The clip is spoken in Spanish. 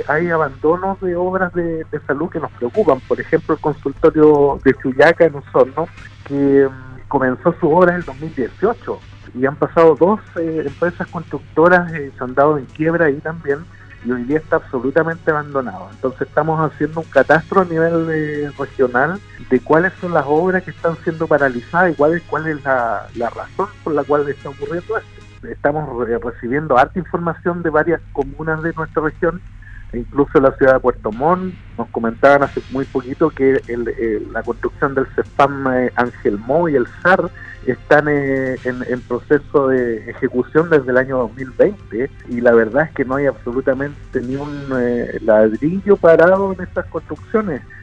hay abandonos de obras de salud que nos preocupan. Por ejemplo, el consultorio de Chuyaca en Osorno, que comenzó su obra en el 2018 y han pasado dos empresas constructoras, se han dado en quiebra ahí también, y hoy día está absolutamente abandonado. Entonces estamos haciendo un catastro a nivel regional de cuáles son las obras que están siendo paralizadas y cuál es la razón por la cual está ocurriendo esto. Estamos recibiendo harta información de varias comunas de nuestra región, e incluso la ciudad de Puerto Montt. Nos comentaban hace muy poquito que la construcción del CESPAM Angelmó y el SAR están en proceso de ejecución desde el año 2020, y la verdad es que no hay absolutamente ni un ladrillo parado en estas construcciones.